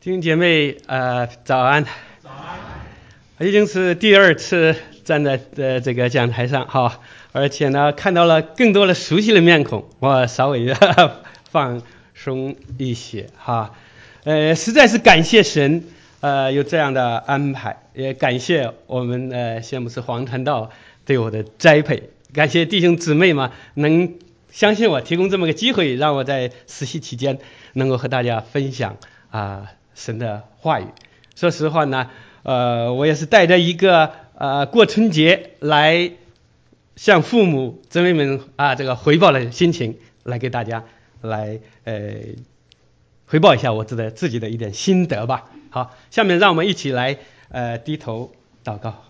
弟兄姐妹，早安！早安！已经是第二次站在这个讲台上哈，而且呢，看到了更多的熟悉的面孔，我稍微放松一些哈。实在是感谢神，有这样的安排，也感谢我们谢牧师黄传道对我的栽培，感谢弟兄姊妹们能相信我，提供这么个机会，让我在实习期间能够和大家分享神的话语。说实话呢，我也是带着一个过春节来向父母姊妹们这个回报的心情，来给大家来回报一下我自己的一点心得吧。好，下面让我们一起来低头祷告。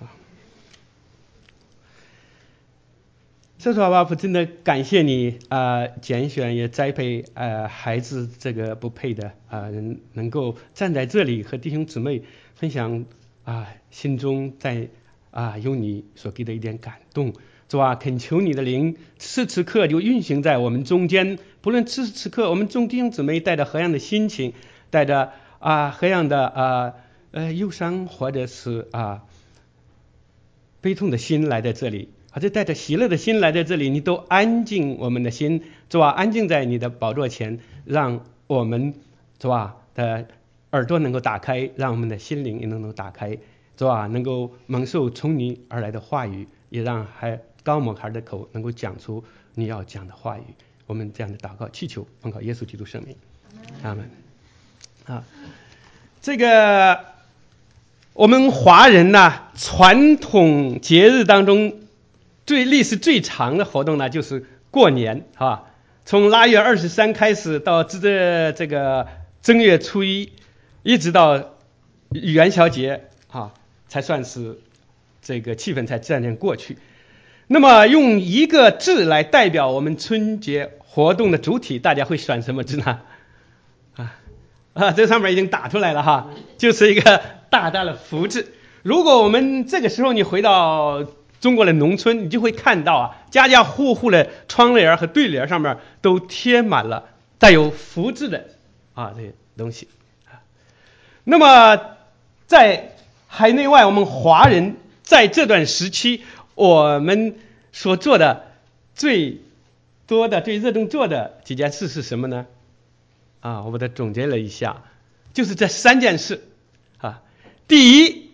说实话，我真的感谢你拣选也栽培孩子这个不配的人，能够站在这里和弟兄姊妹分享心中在有你所给的一点感动。主啊，恳求你的灵此刻就运行在我们中间，不论此刻我们众弟兄姊妹带着何样的心情，带着何样的忧伤或者是悲痛的心来在这里，或者带着喜乐的心来在这里，你都安静我们的心，主啊，安静在你的宝座前，让我们主啊的耳朵能够打开，让我们的心灵也能够打开，主啊，能够蒙受从你而来的话语，也让高某孩的口能够讲出你要讲的话语。我们这样的祷告祈求奉靠耶稣基督圣名，阿门。这个我们华人传统节日当中历史最长的活动呢，就是过年从腊月23开始到这个正月初一，一直到元宵节才算是这个气氛才渐渐过去。那么用一个字来代表我们春节活动的主体，大家会选什么字呢？这上面已经打出来了就是一个大大的福字。如果我们这个时候你回到中国的农村，你就会看到家家户户的窗帘和对联上面都贴满了带有福字的这些东西。那么在海内外，我们华人在这段时期，我们所做的最多的最热衷做的几件事是什么呢？我把它总结了一下，就是这3件事第一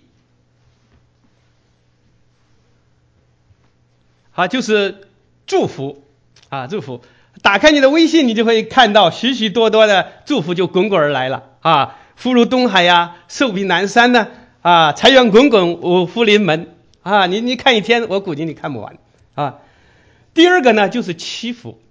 就是祝福祝福。打开你的微信，你就会看到许许多多的祝福就滚滚而来了福如东海寿比南山财源滚滚，五福临门你看一天，我估计你看不完第二个呢，就是祈福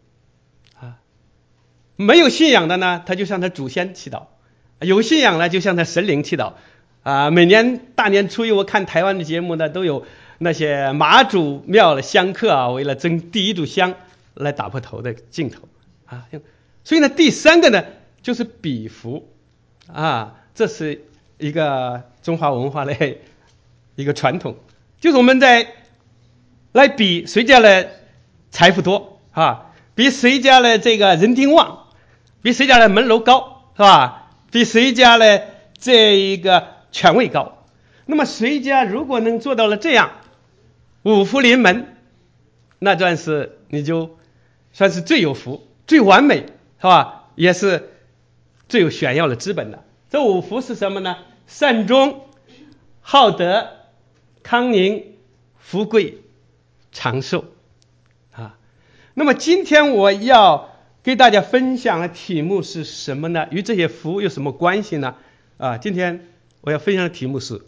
没有信仰的呢，他就向他祖先祈祷；有信仰呢，就向他神灵祈祷每年大年初一，我看台湾的节目呢，都有那些妈祖庙的香客为了争第一炷香来打破头的镜头所以呢，第3个呢，就是比福这是一个中华文化的一个传统，就是我们在来比谁家的财富多比谁家的这个人丁旺，比谁家的门楼高是吧？比谁家的这一个权位高。那么谁家如果能做到了这样五福临门，那你就算是最有福最完美是吧？也是最有炫耀的资本的。这5福是什么呢？善终、好德、康宁、富贵、长寿那么今天我要给大家分享的题目是什么呢？与这些福有什么关系呢？今天我要分享的题目是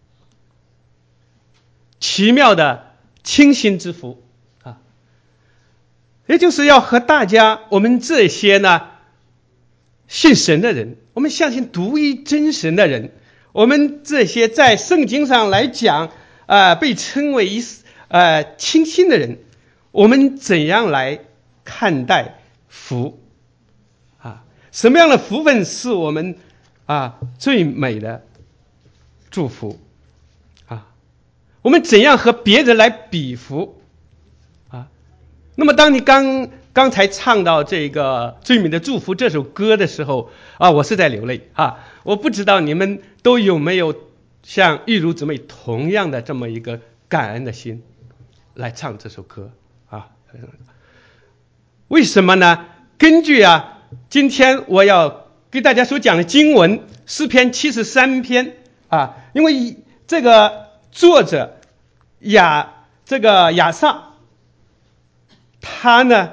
奇妙的清心之福也就是要和大家，我们这些呢信神的人，我们相信独一真神的人，我们这些在圣经上来讲被称为清心的人，我们怎样来看待福什么样的福分是我们最美的祝福我们怎样和别人来比福那么当你刚刚才唱到这个《最美的祝福》这首歌的时候啊，我是在流泪啊。我不知道你们都有没有像玉如姊妹同样的这么一个感恩的心来唱这首歌啊？为什么呢？根据今天我要给大家所讲的经文诗篇73篇啊，因为这个作者亚萨，他呢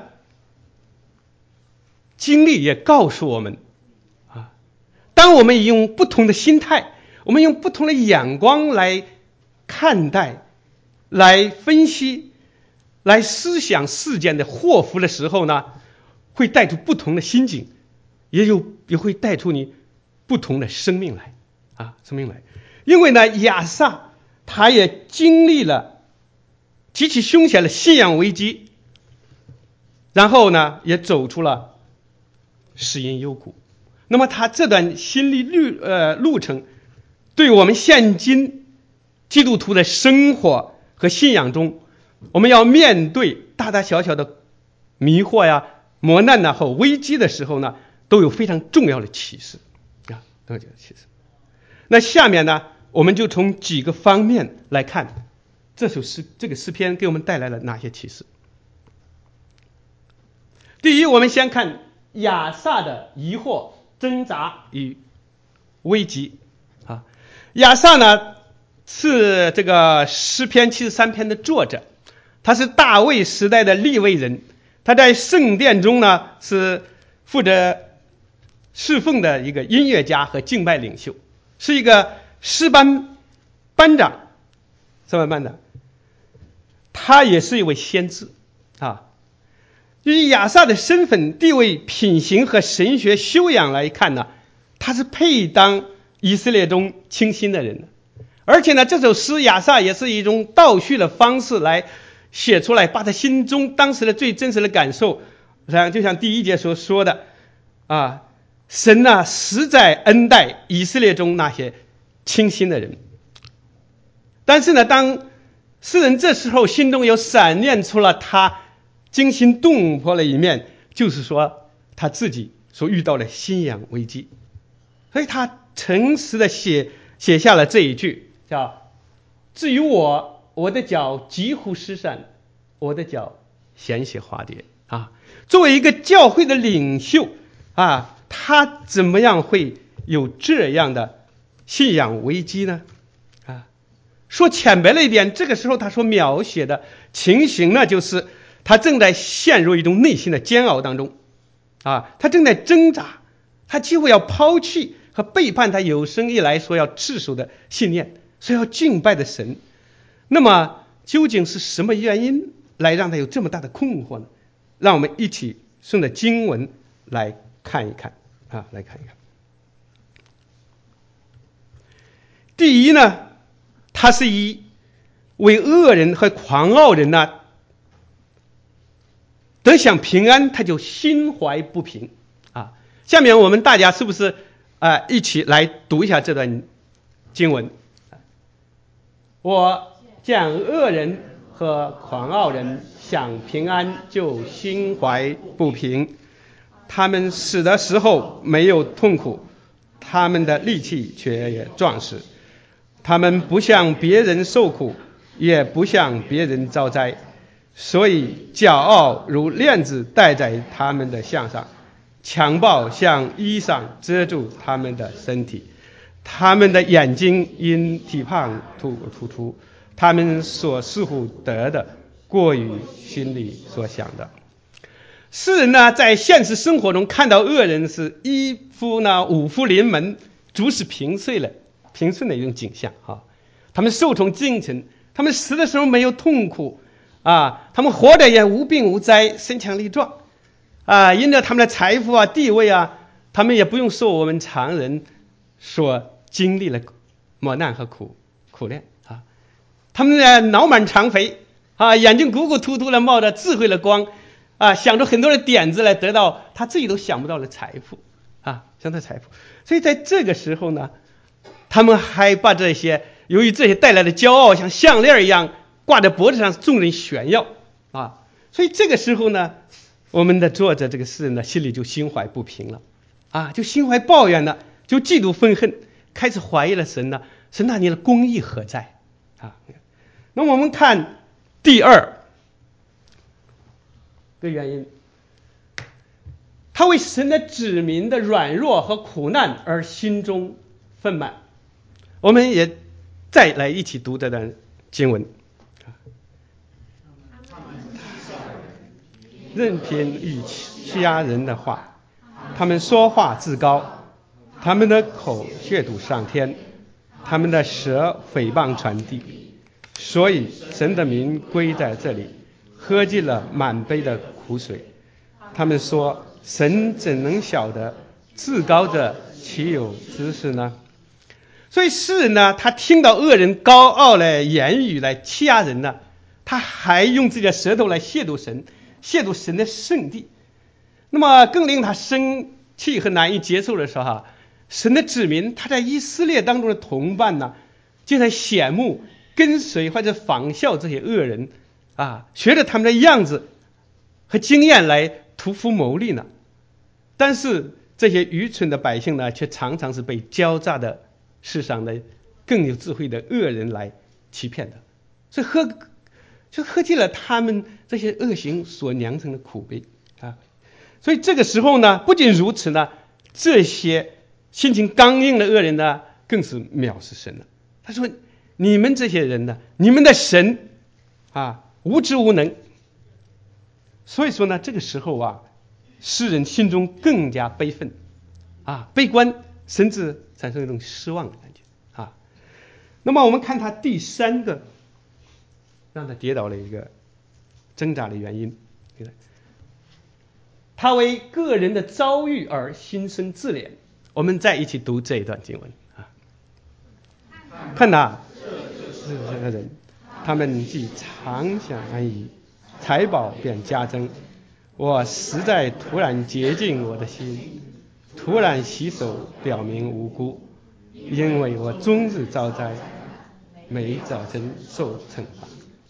经历也告诉我们啊，当我们用不同的心态，我们用不同的眼光来看待、来分析、来思想事件的祸福的时候呢，会带出不同的心境，也会带出你不同的生命来啊，生命来。因为呢，亚萨他也经历了极其凶险的信仰危机，然后呢，也走出了死荫幽谷。那么他这段心理路程，对我们现今基督徒的生活和信仰中，我们要面对大大小小的迷惑呀、磨难和危机的时候呢，都有非常重要的启示啊，都有启示。那下面呢，我们就从几个方面来看这个诗篇给我们带来了哪些启示。第一，我们先看亚萨的疑惑、挣扎与危机啊。亚萨呢是这个诗篇73篇的作者，他是大卫时代的利未人，他在圣殿中呢是负责侍奉的一个音乐家和敬拜领袖，是一个诗班长，他也是一位先知啊。以亚萨的身份地位、品行和神学修养来看呢，他是配当以色列中清心的人的。而且呢，这首诗亚萨也是以一种倒叙的方式来写出来，把他心中当时的最真实的感受，就像第一节所说的啊，神呢实在恩待以色列中那些清心的人。但是呢，当诗人这时候心中有闪念出了他惊心动魄的一面，就是说他自己所遇到的信仰危机，所以他诚实的写下了这一句，叫至于我的脚几乎失散，我的脚险些滑跌啊。作为一个教会的领袖啊，他怎么样会有这样的信仰危机呢？啊，说浅白了一点，这个时候他所描写的情形呢，就是他正在陷入一种内心的煎熬当中啊，他正在挣扎，他几乎要抛弃和背叛他有生以来所要持守的信念，所要敬拜的神。那么究竟是什么原因来让他有这么大的困惑呢？让我们一起顺着经文来看一看啊，来看一看。第一呢，他是以为恶人和狂傲人呢得享平安，他就心怀不平啊。下面我们大家是不是一起来读一下这段经文？我见恶人和狂傲人享平安，就心怀不平。他们死的时候没有痛苦，他们的力气却也壮实。他们不向别人受苦，也不向别人遭灾，所以骄傲如链子戴在他们的项上，强暴像衣裳遮住他们的身体。他们的眼睛因体胖突出，他们所似乎得的过于心里所想的。诗人呢，在现实生活中看到恶人是一夫呢五夫临门，足是平顺的一种景象啊。他们受宠尽臣，他们死的时候没有痛苦啊，他们活着也无病无灾，身强力壮啊。因着他们的财富啊、地位啊，他们也不用受我们常人所经历了磨难和苦练啊。他们呢脑满肠肥啊，眼睛鼓鼓突突的冒着智慧的光啊，想出很多的点子来得到他自己都想不到的财富啊，想到财富。所以在这个时候呢，他们还把这些由于这些带来的骄傲像项链一样挂在脖子上，众人炫耀啊。所以这个时候呢， 我们的作者这个诗人呢，心里就心怀不平了啊，就心怀抱怨了，就嫉妒愤恨，开始怀疑了神呢，神那你的公义何在啊？那么我们看第二个原因，他为神的子民的软弱和苦难而心中愤懑。我们也再来一起读这段经文，任凭与欺压人的话，他们说话自高，他们的口亵渎上天，他们的舌诽谤传递，所以神的民归在这里，喝尽了满杯的苦水。他们说，神怎能晓得？至高者岂有知识呢？所以诗人呢，他听到恶人高傲的言语来欺压人呢，他还用自己的舌头来亵渎神，亵渎神的圣地。那么更令他生气和难以接受的是神的子民他在以色列当中的同伴呢，竟然羡慕跟随或者仿效这些恶人啊，学着他们的样子和经验来图谋牟利呢。但是这些愚蠢的百姓呢，却常常是被狡诈的世上的更有智慧的恶人来欺骗的，所以喝尽了他们这些恶行所酿成的苦杯啊。所以这个时候呢，不仅如此呢，这些心情刚硬的恶人呢，更是藐视神了。他说：“你们这些人呢，你们的神啊，无知无能。”所以说呢，这个时候啊，诗人心中更加悲愤啊，悲观，甚至产生一种失望的感觉啊。那么我们看他第三个让他跌倒了一个挣扎的原因，他为个人的遭遇而心生自怜。我们再一起读这一段经文啊。看哪，这个人，他们既常享安逸，财宝便加增。我实在突然洁净我的心，突然洗手表明无辜，因为我终日遭灾，每早晨受惩罚。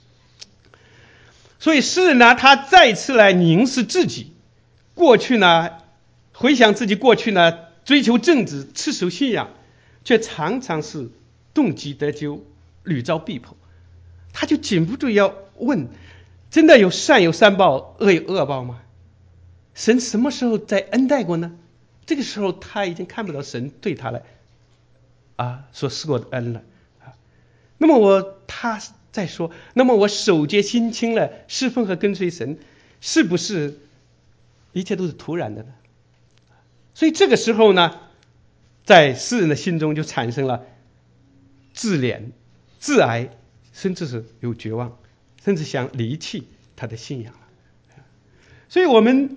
所以诗人呢，他再次来凝视自己过去呢，回想自己过去呢，追求正直，持守信仰，却常常是动机得咎，屡遭逼迫。他就禁不住要问：真的有善有善报，恶有恶报吗？神什么时候在恩待过呢？这个时候他已经看不到神对他来所施过的恩了啊。那么他再说，那么我守节心清了，侍奉和跟随神，是不是一切都是突然的呢？所以这个时候呢，在诗人的心中就产生了自怜、自哀，甚至是有绝望，甚至想离弃他的信仰了。所以我们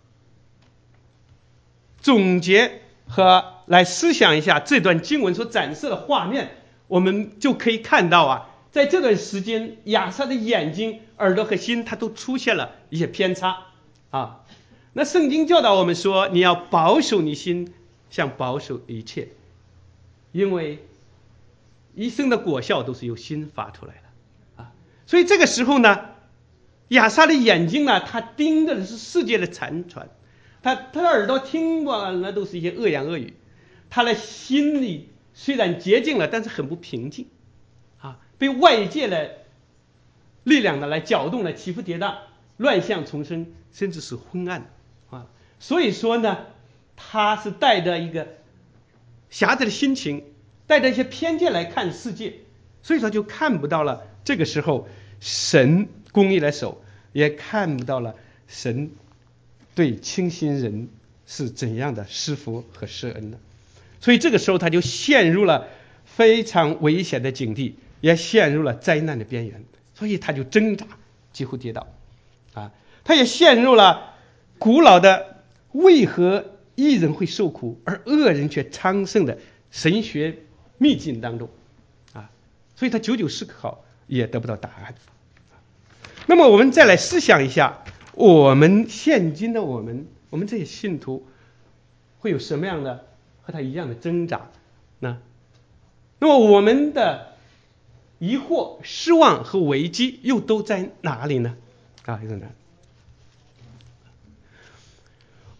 总结和来思想一下这段经文所展示的画面，我们就可以看到在这段时间亚萨的眼睛、耳朵和心它都出现了一些偏差啊。那圣经教导我们说，你要保守你心，像保守一切，因为一生的果效都是由心发出来的啊。所以这个时候呢，亚萨的眼睛呢，他盯着的是世界的残喘，他的耳朵听完了都是一些恶言恶语，他的心里虽然洁净了，但是很不平静啊，被外界的力量呢来搅动了，起伏跌宕，乱象丛生，甚至是昏暗啊。所以说呢，他是带着一个狭窄的心情，带着一些偏见来看世界，所以说就看不到了这个时候神公义的手，也看不到了神对清心人是怎样的施福和施恩的。所以这个时候他就陷入了非常危险的境地，也陷入了灾难的边缘，所以他就挣扎，几乎跌倒啊。他也陷入了古老的为何义人会受苦而恶人却昌盛的神学秘境当中啊，所以他久久思考也得不到答案。那么我们再来思想一下，我们现今的我们这些信徒会有什么样的和他一样的挣扎呢？那么我们的疑惑、失望和危机又都在哪里呢？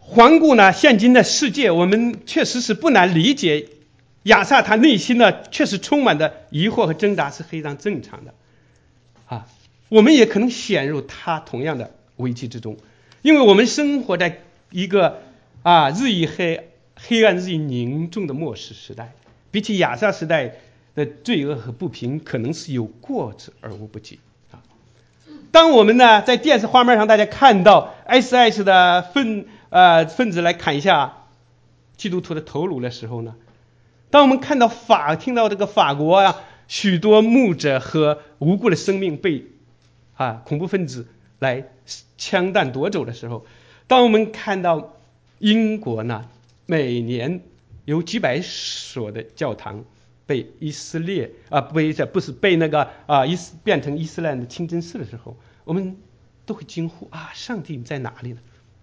环顾呢现今的世界，我们确实是不难理解亚萨他内心呢确实充满的疑惑和挣扎是非常正常的啊。我们也可能陷入他同样的危机之中，因为我们生活在一个日益黑暗日益凝重的末世时代，比起亚萨时代的罪恶和不平，可能是有过之而无不及啊。当我们呢在电视画面上大家看到 SS 的分子来砍一下基督徒的头颅的时候呢，当我们看到听到这个法国许多牧者和无辜的生命被恐怖分子来枪弹夺走的时候，当我们看到英国呢每年有几百所的教堂被以色列被那个变成伊斯兰的清真寺的时候，我们都会惊呼上帝在哪里呢？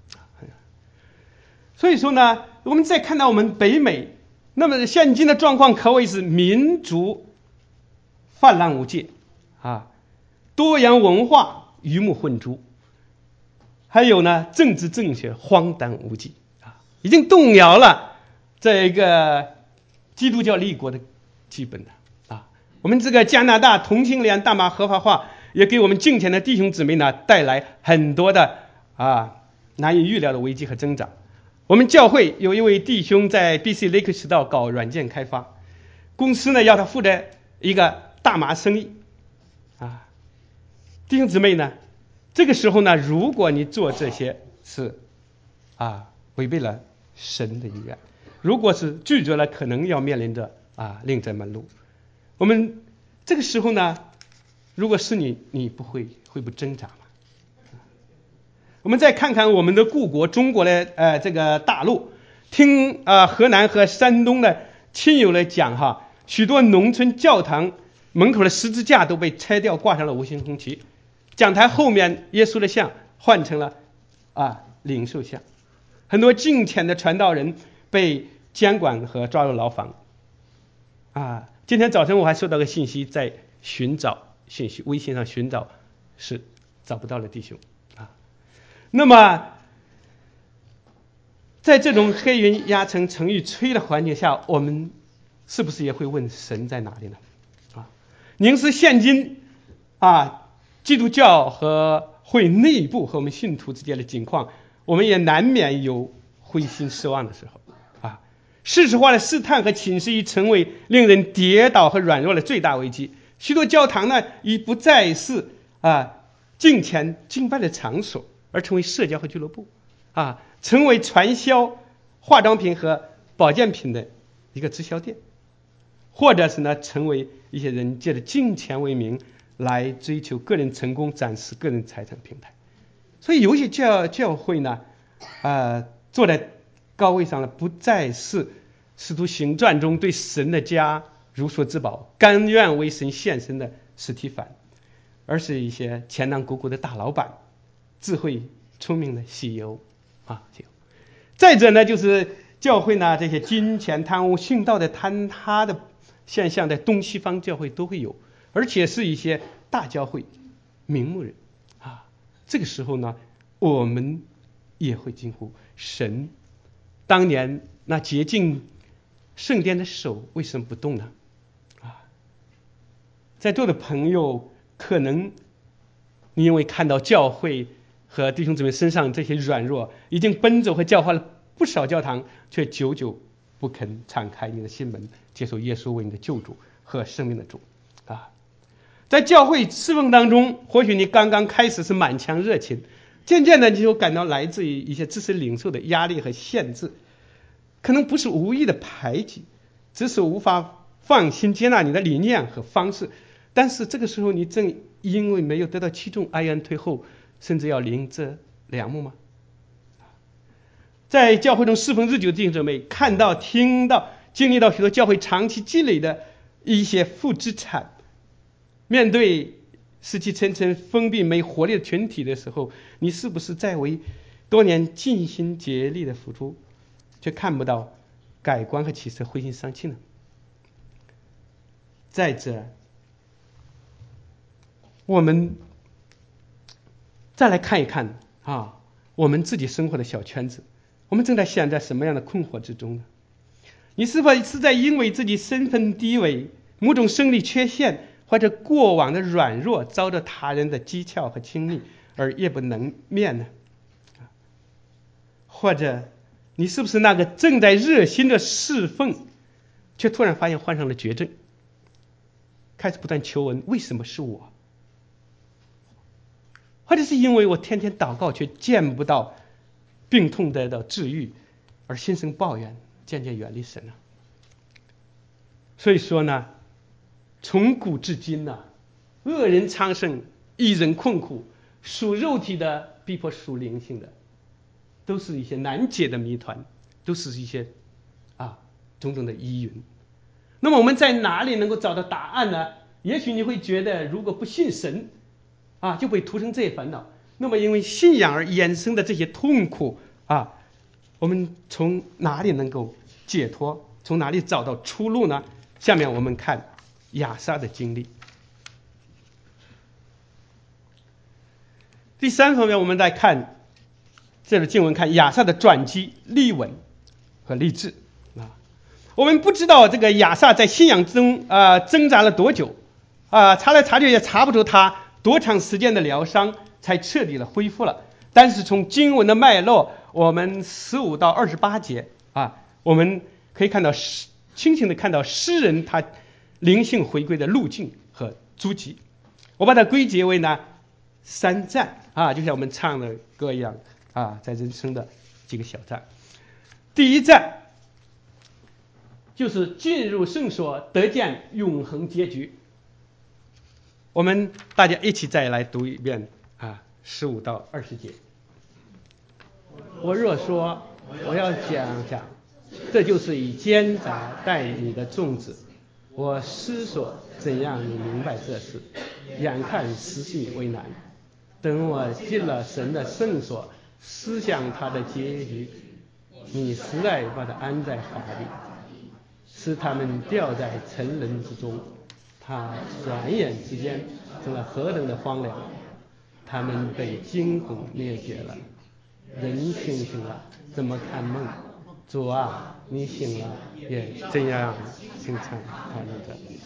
所以说呢，我们再看到我们北美，那么现今的状况可谓是民族泛滥无界多元文化鱼目混珠，还有呢政治正确荒诞无稽已经动摇了这一个基督教立国的基本的我们这个加拿大同性恋大麻合法化，也给我们敬虔的弟兄姊妹呢带来很多的难以预料的危机和挣扎。我们教会有一位弟兄在 BC 雷克士道搞软件开发，公司呢要他负责一个大麻生意弟兄姊妹呢，这个时候呢，如果你做这些是违背了神的意愿，如果是拒绝了，可能要面临着另择门路。我们这个时候呢，如果是你会不挣扎吗？我们再看看我们的故国中国的这个大陆，听河南和山东的亲友来讲许多农村教堂门口的十字架都被拆掉，挂上了无形红旗，讲台后面耶稣的像换成了领袖像，很多敬虔的传道人被监管和抓入牢房今天早晨我还收到个信息，在寻找信息，微信上寻找是找不到了弟兄那么在这种黑云压城城欲摧的环境下，我们是不是也会问神在哪里呢凝视现今基督教和会内部和我们信徒之间的境况，我们也难免有灰心失望的时候世俗化的试探和侵蚀已成为令人跌倒和软弱的最大危机。许多教堂呢已不再是敬虔敬拜的场所，而成为社交和俱乐部成为传销化妆品和保健品的一个直销店，或者是呢成为一些人借着金钱为名来追求个人成功，展示个人财产平台。所以有些教会呢坐在高位上呢，不再是使徒行传中对神的家如所自保，甘愿为神献身的司提反，而是一些钱囊鼓鼓的大老板，智慧聪明的CEO再者呢，就是教会呢这些金钱贪污殉道的坍塌的现象，在东西方教会都会有，而且是一些大教会名目人这个时候呢，我们也会惊呼神当年那洁净圣殿的手为什么不动呢在座的朋友，可能你因为看到教会和弟兄姊妹身上这些软弱，已经奔走和教化了不少教堂，却久久不肯敞开你的心门，接受耶稣为你的救主和生命的主在教会侍奉当中，或许你刚刚开始是满腔热情，渐渐的你就感到来自于一些知识领袖的压力和限制，可能不是无意的排挤，只是无法放心接纳你的理念和方式，但是这个时候你正因为没有得到其中哀然退后，甚至要临这两幕吗？在教会中侍奉日久的弟兄姊妹，看到听到经历到许多教会长期积累的一些负资产，面对死气沉沉封闭没活力的群体的时候，你是不是在为多年尽心竭力的付出，却看不到改观和启示，灰心丧气呢？再者，我们再来看一看我们自己生活的小圈子， 我们正在陷在什么样的困惑之中呢？你是否是在因为自己身份低微、某种生理缺陷或者过往的软弱，遭着他人的讥诮和轻蔑而夜不能寐呢？或者你是不是那个正在热心的侍奉，却突然发现患上了绝症，开始不断求问为什么是我？或者是因为我天天祷告却见不到病痛得到治愈，而心生抱怨，渐渐远离神呢？所以说呢，从古至今呢，恶人昌盛，义人困苦，属肉体的逼迫属灵性的，都是一些难解的谜团，都是一些种种的疑云。那么我们在哪里能够找到答案呢？也许你会觉得，如果不信神就会徒生这些烦恼。那么因为信仰而衍生的这些痛苦我们从哪里能够解脱？从哪里找到出路呢？下面我们看亚萨的经历。第三方面，我们再看这个经文，看亚萨的转机、立稳和立志我们不知道这个亚萨在信仰中挣扎了多久查来查去也查不出他多长时间的疗伤才彻底的恢复了。但是从经文的脉络，我们15到28节我们可以看到清醒的看到诗人他灵性回归的路径和足迹。我把它归结为呢3站就像我们唱的歌一样在人生的几个小站。第一站就是进入圣所，得见永恒结局。我们大家一起再来读一遍15到20节。我若说我要讲，这就是以奸杂待你的粽子。我思索怎样你明白这事，眼看实系为难。等我进了神的圣所，思想他的结局，你实在把他安在法里，使他们掉在沉沦之中。他转眼之间成了何等的荒凉，他们被惊恐灭绝了。人清醒了，怎么看梦？主啊，你醒了也这样清唱他们的心。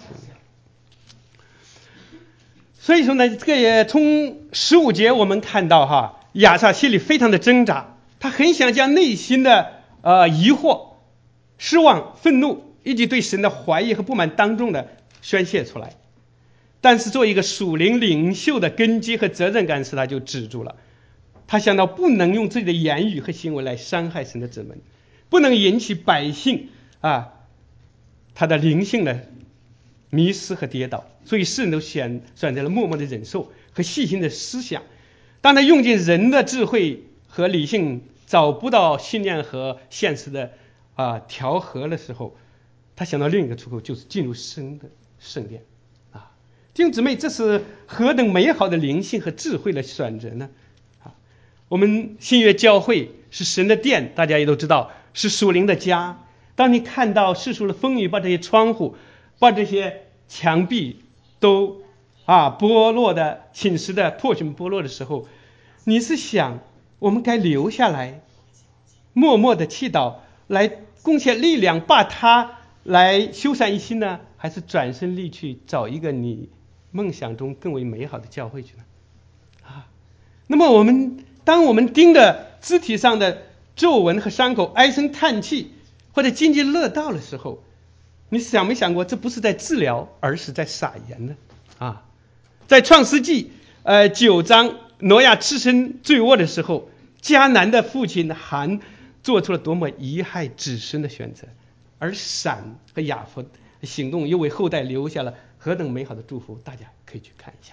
所以说呢，这个也从15节我们看到亚萨心里非常的挣扎，他很想将内心的疑惑、失望、愤怒以及对神的怀疑和不满当中的宣泄出来，但是作为一个属灵领袖的根基和责任感使他就止住了。他想到不能用自己的言语和行为来伤害神的子民，不能引起百姓他的灵性的迷失和跌倒，所以世人都选择了默默的忍受和细心的思想。当他用尽人的智慧和理性找不到信念和现实的调和的时候，他想到另一个出口，就是进入神的圣殿弟兄姊妹，这是何等美好的灵性和智慧的选择呢？我们新约教会是神的殿，大家也都知道是属灵的家。当你看到世俗的风雨把这些窗户、把这些墙壁都剥落的、侵蚀的、破损剥落的时候，你是想我们该留下来默默的祈祷，来贡献力量把它来修缮一新呢，还是转身离去找一个你梦想中更为美好的教会去呢？那么当我们盯着肢体上的皱纹和伤口唉声叹气或者津津乐道的时候，你想没想过这不是在治疗，而是在撒盐呢？在创世纪9章挪亚赤身坠卧的时候，迦南的父亲含做出了多么贻害子孙的选择，而闪和雅弗的行动又为后代留下了何等美好的祝福，大家可以去看一下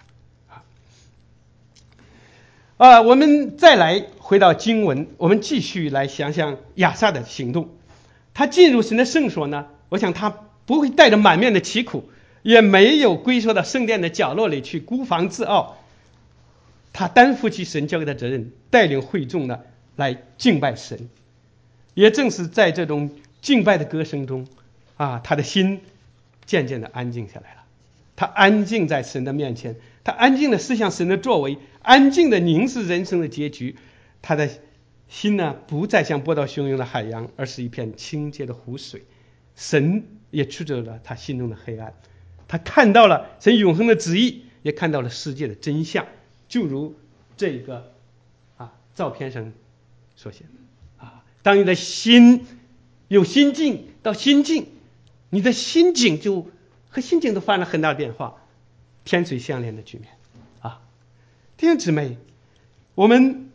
我们再来回到经文，我们继续来想想亚萨的行动。他进入神的圣所呢，我想他不会带着满面的奇苦，也没有龟缩到圣殿的角落里去孤芳自傲，他担负起神交给他责任，带领会众呢来敬拜神。也正是在这种敬拜的歌声中他的心渐渐的安静下来了。他安静在神的面前，他安静的思想神的作为，安静的凝视人生的结局，他的心呢不再像波涛汹涌的海洋，而是一片清洁的湖水。神也驱走了他心中的黑暗，他看到了神永恒的旨意，也看到了世界的真相，就如这个照片上所写当你的心有心境到心境，你的心境就和心境都发生了很大的变化，天水相连的局面弟兄姊妹，我们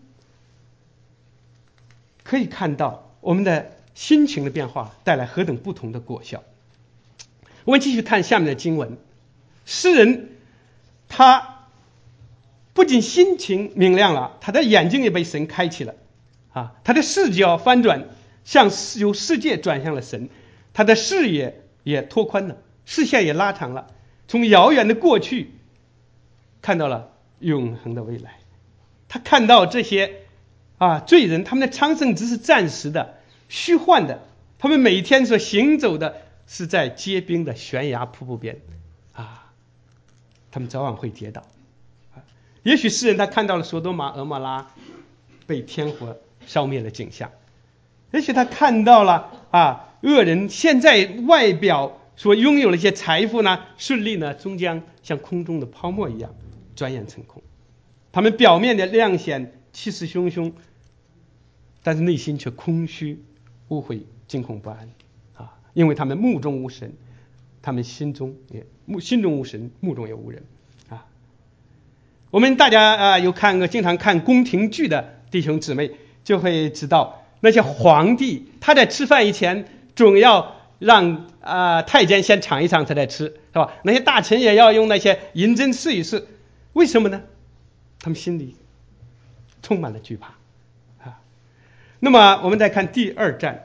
可以看到我们的心情的变化带来何等不同的果效。我们继续看下面的经文，诗人他不仅心情明亮了，他的眼睛也被神开启了他的视角翻转，向由世界转向了神，他的视野也拓宽了，视线也拉长了，从遥远的过去看到了永恒的未来。他看到这些罪人，他们的昌盛只是暂时的虚幻的，他们每天所行走的是在结冰的悬崖瀑布边他们早晚会跌倒也许诗人他看到了索多玛俄摩拉被天火烧灭的景象，也许他看到了恶人现在外表所拥有的一些财富呢，顺利呢终将像空中的泡沫一样转眼成空。他们表面的亮显气势汹汹，但是内心却空虚污秽惊恐不安因为他们目中无神，他们心中无神，目中也无人我们大家有经常看宫廷剧的弟兄姊妹就会知道，那些皇帝他在吃饭以前总要让太监先尝一尝才来吃，是吧？那些大臣也要用那些银针试一试，为什么呢？他们心里充满了惧怕那么我们再看第二站，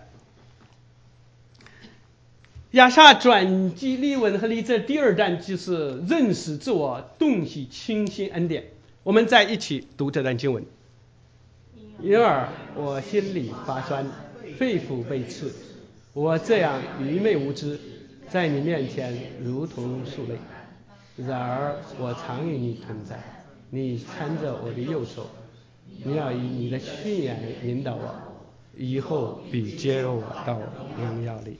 亚萨转机立稳和立志，第二站就是认识自我，洞悉清新恩典。我们再一起读这段经文。因而我心里发酸，肺腑被刺，我这样愚昧无知，在你面前如同树类。然而我常与你同在，你搀着我的右手，你要以你的训言引导我，以后必接入我到荣耀里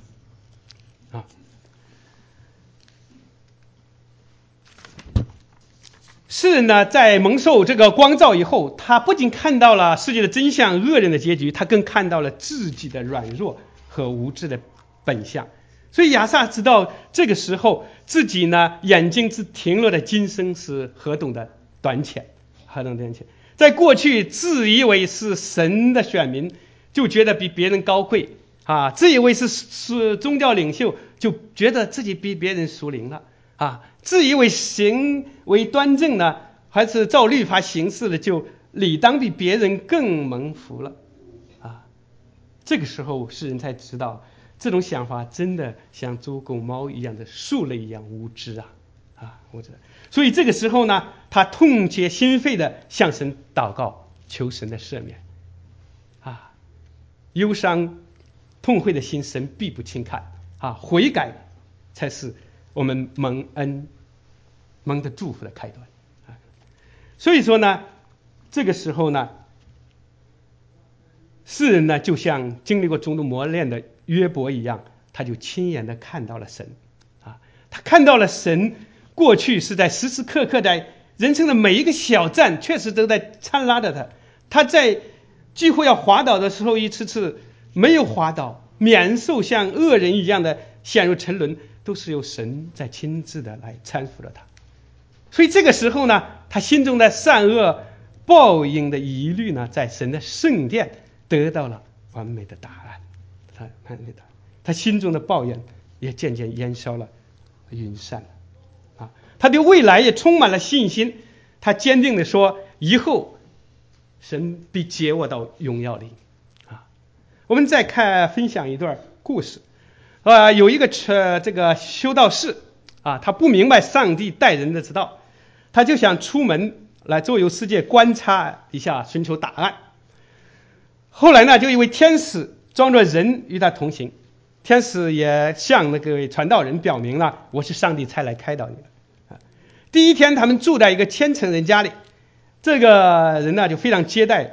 诗人呢，在蒙受这个光照以后，他不仅看到了世界的真相、恶人的结局，他更看到了自己的软弱和无知的本相。所以亚萨知道这个时候自己呢，眼睛只停留在今生是何等的短浅，在过去自以为是神的选民，就觉得比别人高贵自以为是宗教领袖，就觉得自己比别人属灵了自以为行为端正呢，还是照律法行事的，就理当比别人更蒙福了这个时候诗人才知道，这种想法真的像猪狗猫一样的树类一样无知无知。所以这个时候呢，他痛切心肺的向神祷告，求神的赦免忧伤痛悔的心神必不轻看悔改才是我们蒙恩蒙的祝福的开端所以说呢，这个时候呢，诗人呢就像经历过种种磨练的约伯一样，他就亲眼的看到了神他看到了神过去是在时时刻刻在人生的每一个小站确实都在搀拉着他在几乎要滑倒的时候一次次没有滑倒，免受像恶人一样的陷入沉沦，都是由神在亲自的来搀扶着他。所以这个时候呢，他心中的善恶报应的疑虑呢，在神的圣殿得到了完美的答案。他心中的抱怨也渐渐烟消了，云散了他对未来也充满了信心，他坚定的说，以后神必接我到荣耀里我们再分享一段故事有一个这个修道士他不明白上帝待人的之道，他就想出门来周游世界观察一下，寻求答案。后来呢，就一位天使装作人与他同行，天使也向那个传道人表明了，我是上帝差来开导你的第一天他们住在一个虔诚人家里，这个人呢就非常接待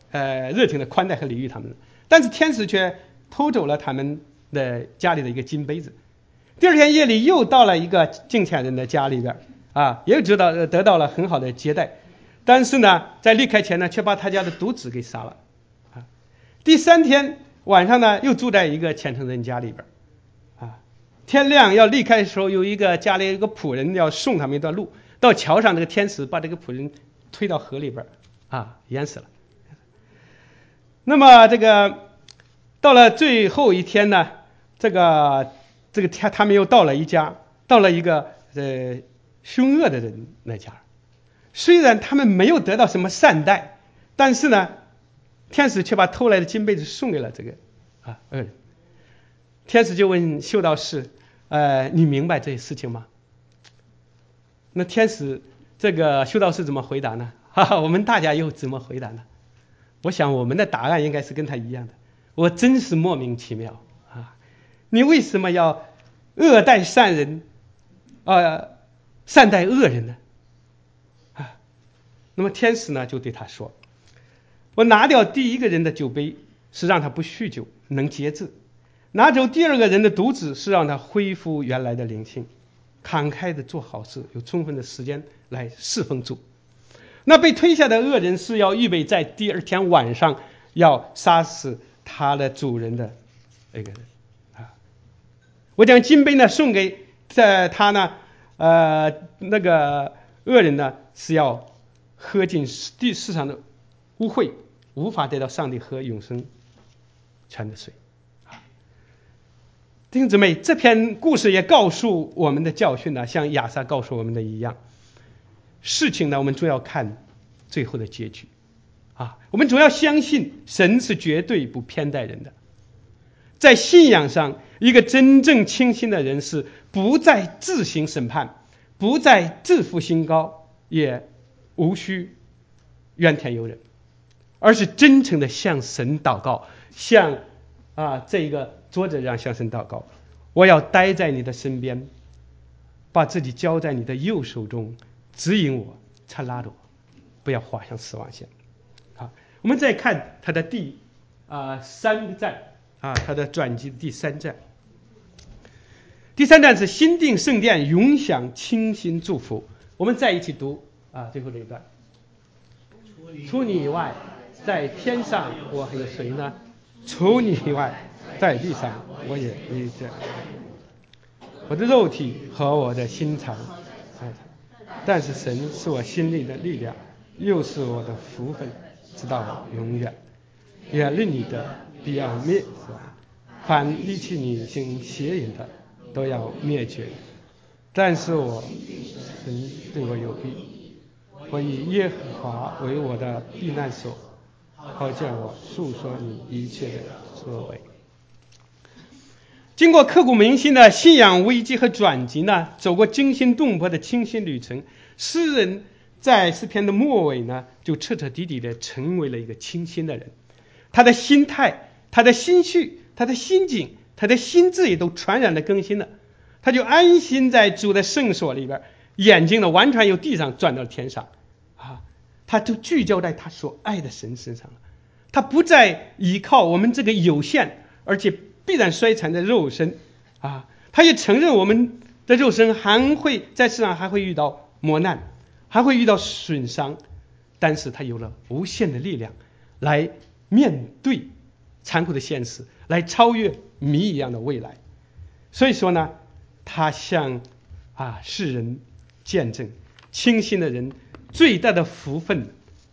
热情的宽待和礼遇他们，但是天使却偷走了他们的家里的一个金杯子。第二天夜里又到了一个敬虔人的家里边也得到了很好的接待，但是呢在离开前呢却把他家的独子给杀了第三天晚上呢又住在一个虔诚人家里边天亮要离开的时候，有一个家里有一个仆人要送他们一段路，到桥上这个天使把这个仆人推到河里边淹死了。那么这个到了最后一天呢，这个他们又到了一个凶恶的人那家。虽然他们没有得到什么善待，但是呢天使却把偷来的金杯子送给了这个恶人。天使就问修道士你明白这些事情吗？那天使这个修道士怎么回答呢？我们大家又怎么回答呢？我想我们的答案应该是跟他一样的。我真是莫名其妙你为什么要恶待善人善待恶人呢那么天使呢就对他说，我拿掉第一个人的酒杯是让他不酗酒能节制，拿走第二个人的独子是让他恢复原来的灵性，慷慨的做好事，有充分的时间来侍奉主。那被推下的恶人是要预备在第二天晚上要杀死他的主人的那个人我将金杯呢送给他呢那个恶人呢是要喝尽地世上的污秽，无法得到上帝和永生泉的水弟兄姊妹，这篇故事也告诉我们的教训呢，像亚撒告诉我们的一样，事情呢我们主要看最后的结局我们主要相信神是绝对不偏待人的。在信仰上，一个真正清心的人是不再自行审判，不再自负心高，也无需怨天尤人，而是真诚的向神祷告，像这个作者这样向神祷告，我要待在你的身边，把自己交在你的右手中，指引我，才拉着我，不要滑向死亡线我们再看他的第三个站他的转机第三站。第三站是心定圣殿，永享清心祝福。我们再一起读最后这一段。除你以外，在天上我还有谁呢？除你以外，在地上我也一个。我的肉体和我的心肠但是神是我心里的力量，又是我的福分，直到永远。远离你的必要灭凡离弃你行邪淫的都要灭绝，但是神对我有益，我以耶和华为我的避难所，好叫我述说你一切的作为。经过刻骨铭心的信仰危机和转机呢，走过惊心动魄的清心旅程，诗人在诗篇的末尾呢，就彻彻底底的成为了一个清心的人。他的心态，他的心绪，他的心境，他的心智也都传染的更新了。他就安心在主的圣所里边，眼睛呢完全由地上转到了天上他就聚焦在他所爱的神身上了。他不再依靠我们这个有限而且必然衰残的肉身他也承认我们的肉身还会在世上还会遇到磨难，还会遇到损伤，但是他有了无限的力量来面对残酷的现实，来超越谜一样的未来。所以说呢，他向世人见证，清心的人最大的福分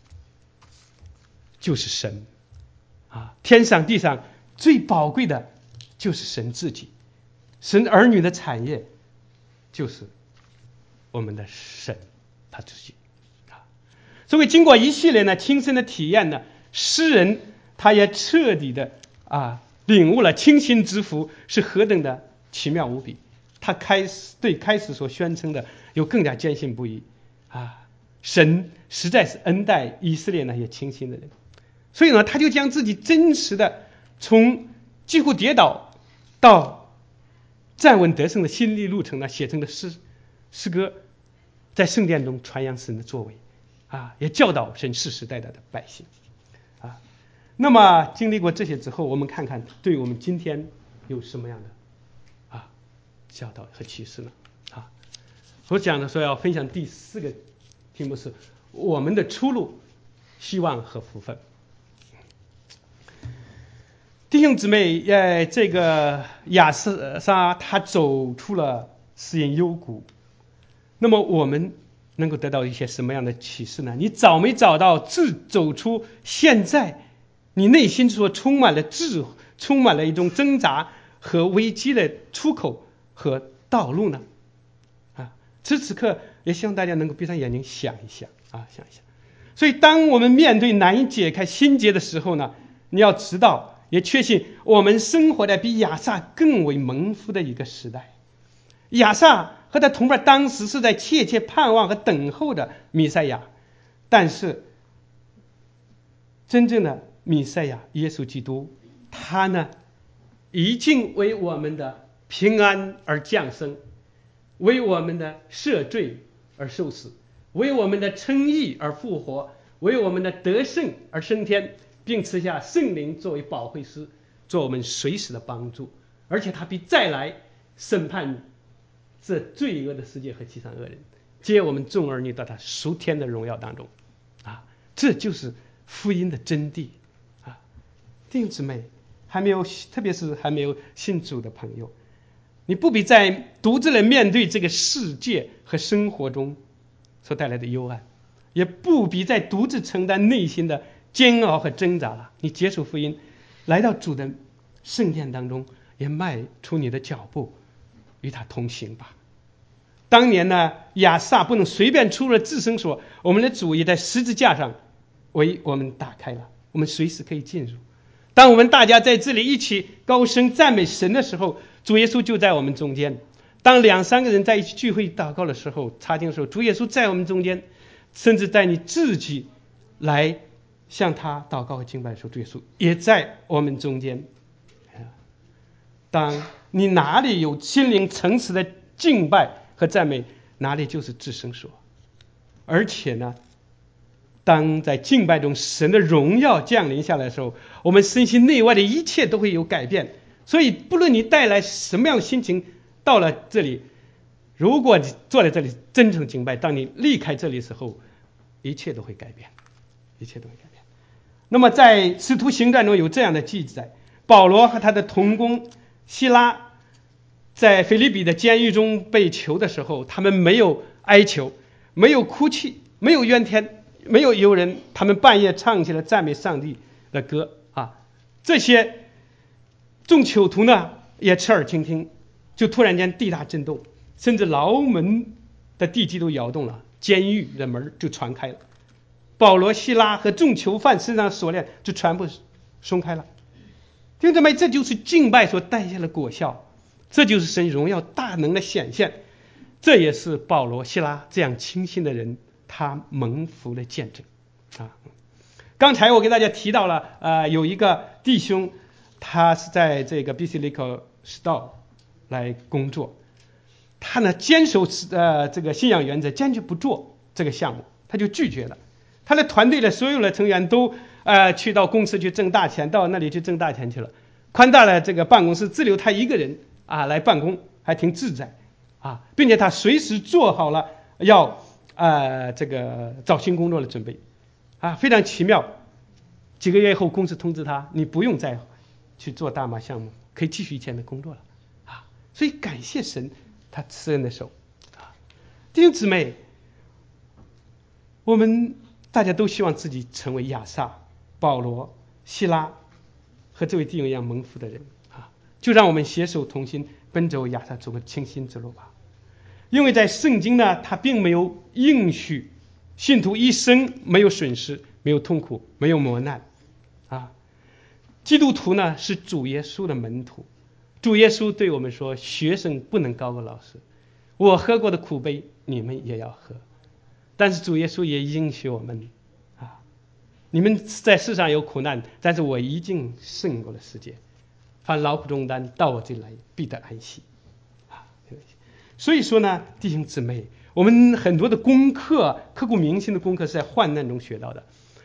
就是神天上地上最宝贵的就是神自己，神儿女的产业就是我们的神他自己所以经过一系列呢亲身的体验呢，诗人他也彻底的领悟了清心之福是何等的奇妙无比。他开始所宣称的又更加坚信不疑神实在是恩待以色列那些清心的人。所以呢，他就将自己真实的从几乎跌倒到站稳得胜的心理路程呢写成的诗歌，在圣殿中传扬神的作为也教导神世世代代的百姓啊。那么经历过这些之后，我们看看对我们今天有什么样的教导和启示呢？我讲的说要分享第4个题目是我们的出路、希望和福分。弟兄姊妹，这个亚萨他走出了死荫幽谷，那么我们能够得到一些什么样的启示呢？你找没找到走出现在你内心所充满了一种挣扎和危机的出口和道路呢？此刻也希望大家能够闭上眼睛想一想。所以当我们面对难以解开心结的时候呢，你要知道也确信我们生活在比亚萨更为蒙福的一个时代。亚萨和他同伴当时是在切切盼望和等候着弥赛亚，但是真正的弥赛亚耶稣基督，他呢已经为我们的平安而降生，为我们的赦罪而受死，为我们的称义而复活，为我们的得胜而升天，并赐下圣灵作为保惠师，做我们随时的帮助。而且他必再来审判这罪恶的世界和其上恶人，接我们众儿女到他属天的荣耀当中。这就是福音的真谛。弟兄姊妹，特别是还没有信主的朋友，你不必再独自来面对这个世界和生活中所带来的幽暗，也不必再独自承担内心的煎熬和挣扎了。你接受福音，来到主的圣殿当中，也迈出你的脚步，与他同行吧。当年呢，亚萨不能随便出了至圣所，我们的主也在十字架上为我们打开了，我们随时可以进入。当我们大家在这里一起高声赞美神的时候，主耶稣就在我们中间。当2、3个人在一起聚会祷告的时候，查经的时候，主耶稣在我们中间，甚至在你自己来向他祷告和敬拜的时候，主耶稣也在我们中间。当你哪里有心灵诚实的敬拜和赞美，哪里就是至圣所。而且呢，当在敬拜中神的荣耀降临下来的时候，我们身心内外的一切都会有改变。所以不论你带来什么样的心情到了这里，如果你坐在这里真诚敬拜，当你离开这里的时候，一切都会改变，一切都会改变。那么在使徒行传中有这样的记载，保罗和他的同工希拉在腓立比的监狱中被囚的时候，他们没有哀求，没有哭泣，没有怨天，没有尤人，他们半夜唱起了赞美上帝的歌。这些众囚徒呢也侧耳倾听，就突然间地大震动，甚至牢门的地基都摇动了，监狱的门就传开了，保罗、希拉和众囚犯身上锁链就全部松开了。弟兄姊妹，这就是敬拜所带下的果效，这就是神荣耀大能的显现，这也是保罗、希拉这样清心的人他蒙福的见证。刚才我给大家提到了有一个弟兄，他是在这个 BC Liquor Store 来工作，他呢坚守这个信仰原则，坚决不做这个项目，他就拒绝了。他的团队的所有的成员都去到公司去挣大钱，到那里去挣大钱去了，宽大了这个办公室，只留他一个人来办公，还挺自在并且他随时做好了要这个找新工作的准备非常奇妙。几个月以后，公司通知他，你不用再去做大麻项目，可以继续以前的工作了所以感谢神，他慈恩的手弟兄姊妹，我们大家都希望自己成为亚萨、保罗、希拉和这位弟兄一样蒙福的人就让我们携手同心，奔走亚萨走个清新之路吧。因为在圣经呢，他并没有应许信徒一生没有损失，没有痛苦，没有磨难基督徒呢是主耶稣的门徒，主耶稣对我们说，学生不能高过老师，我喝过的苦杯你们也要喝。但是主耶稣也应许我们你们在世上有苦难，但是我已经胜过了世界，凡劳苦重担到我这里来，必得安息所以说呢，弟兄姊妹，我们很多的功课，刻骨铭心的功课是在患难中学到的。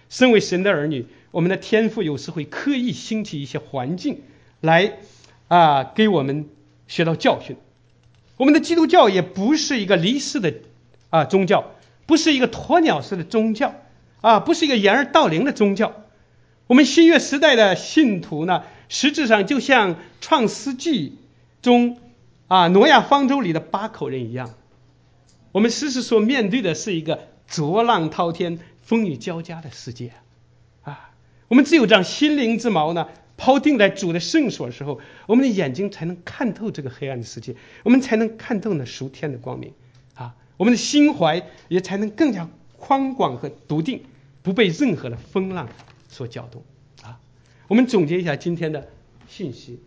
身为神的儿女，我们的天父有时会刻意兴起一些环境来给我们学到教训。我们的基督教也不是一个离世的宗教，不是一个鸵鸟式的宗教不是一个掩耳盗铃的宗教。我们新约时代的信徒呢，实质上就像创世纪中挪亚方舟里的8口人一样，我们时时所面对的是一个浊浪滔天、风雨交加的世界我们只有将心灵之锚呢抛定在主的圣所的时候，我们的眼睛才能看透这个黑暗的世界，我们才能看透那属天的光明我们的心怀也才能更加宽广和笃定，不被任何的风浪所搅动我们总结一下今天的信息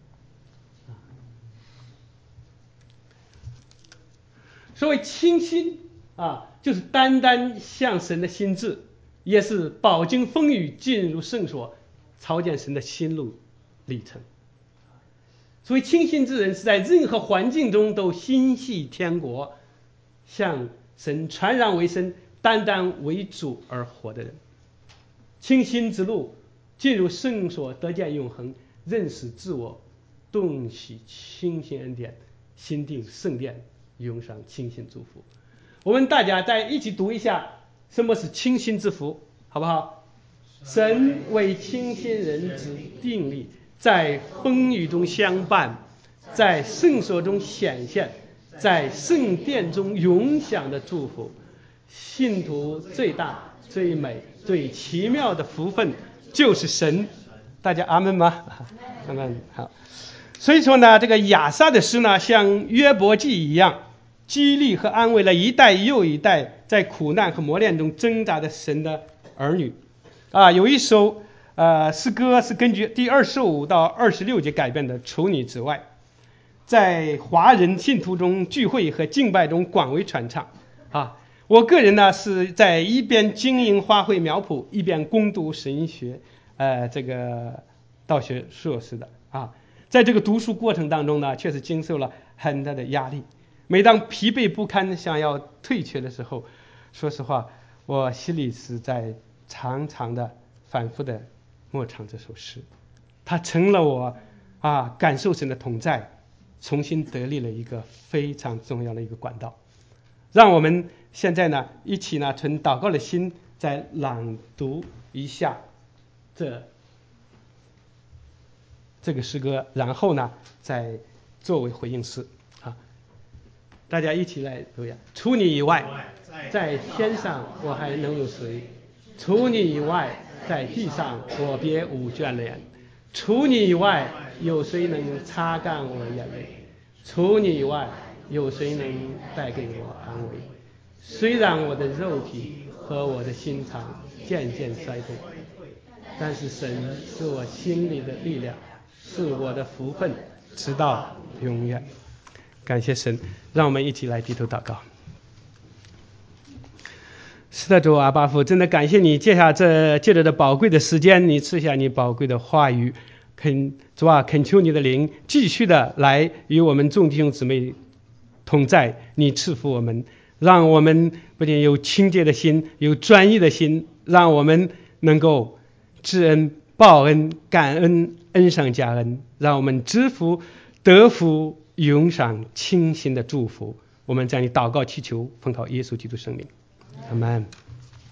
所谓清心就是单单向神的心志，也是饱经风雨进入圣所朝见神的心路历程。所以清心之人是在任何环境中都心系天国，向神传让为身，单单为主而活的人。清心之路，进入圣所得见永恒，认识自我，洞悉清心恩典，心定圣殿，涌上清心祝福。我们大家再一起读一下什么是清心之福，好不好？神为清心人之定力，在风雨中相伴，在圣所中显现，在圣殿中永享的祝福。信徒最大、最美、最奇妙的福分就是神。大家阿们吗？阿们。好。所以说呢，这个亚萨的诗呢，像约伯记一样，激励和安慰了一代又一代在苦难和磨练中挣扎的神的儿女有一首诗歌是根据第25到26节改编的，除你之外，在华人信徒中聚会和敬拜中广为传唱我个人呢是在一边经营花卉苗圃，一边攻读神学这个道学硕士的在这个读书过程当中呢，确实经受了很大的压力。每当疲惫不堪想要退却的时候，说实话我心里是在常常的反复的默唱这首诗，它成了我感受神的同在，重新得力了一个非常重要的一个管道。让我们现在呢一起呢存祷告的心再朗读一下这个诗歌，然后呢再作为回应诗大家一起来读呀。除你以外，在天上我还能有谁？除你以外，在地上我别无眷恋。除你以外，有谁能擦干我眼泪？除你以外，有谁能带给我安慰？虽然我的肉体和我的心肠渐渐衰退，但是神是我心里的力量，是我的福分，直到永远。感谢神，让我们一起来低头祷告。是的，主阿爸父，真的感谢你借着这宝贵的时间，你赐下你宝贵的话语，主恳求你的灵继续的来与我们众弟兄姊妹同在，你赐福我们，让我们不仅有清洁的心，有专一的心，让我们能够知恩报恩，感恩恩上加恩，让我们知福得福，涌上清新的祝福。我们将你祷告祈求，奉靠耶稣基督圣名，阿们。